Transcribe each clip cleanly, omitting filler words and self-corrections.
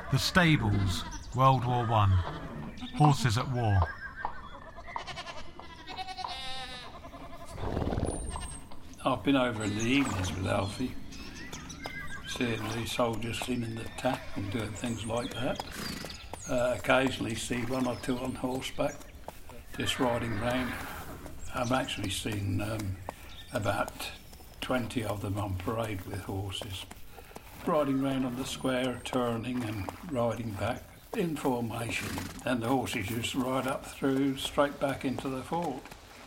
The Stables, World War One. Horses at war. I've been over in the evenings with Alfie, seeing the soldiers cleaning the tap and doing things like that. Occasionally see one or two on horseback, just riding round. I've actually seen about 20 of them on parade with horses, riding round on the square, turning and riding back in formation. Then the horses used to ride up through, straight back into the fort.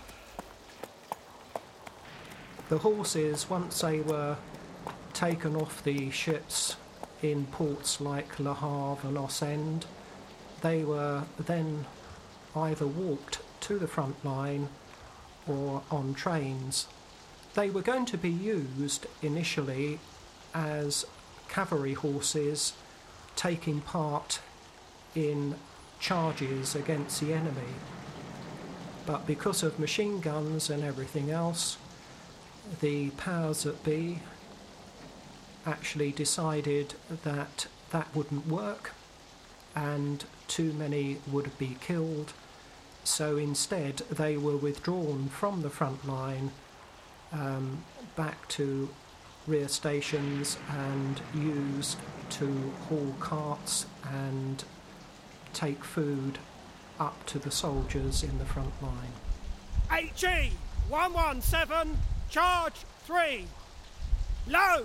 The horses, once they were taken off the ships in ports like Le Havre and Ostend, they were then either walked to the front line or on trains. They were going to be used initially as cavalry horses taking part in charges against the enemy. But because of machine guns and everything else, the powers that be actually decided that that wouldn't work and too many would be killed. So instead they were withdrawn from the front line back to rear stations and used to haul carts and take food up to the soldiers in the front line. HE 117, charge 3. Load.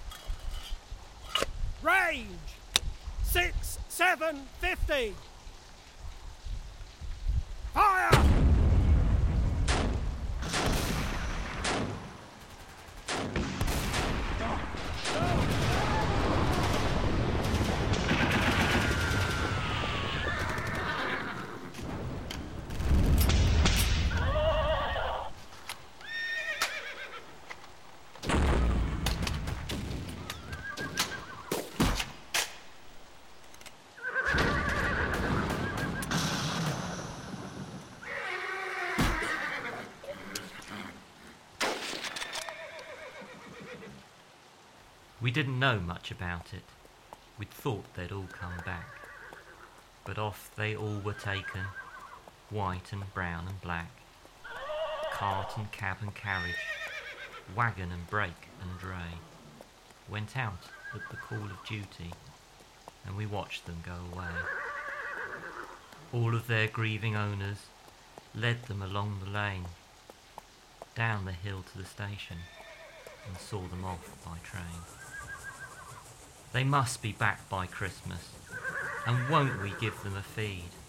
Range 6750. Fire! We didn't know much about it. We'd thought they'd all come back. But off they all were taken, white and brown and black, cart and cab and carriage, wagon and brake and dray, went out at the call of duty, and we watched them go away. All of their grieving owners led them along the lane, down the hill to the station, and saw them off by train. They must be back by Christmas, and won't we give them a feed?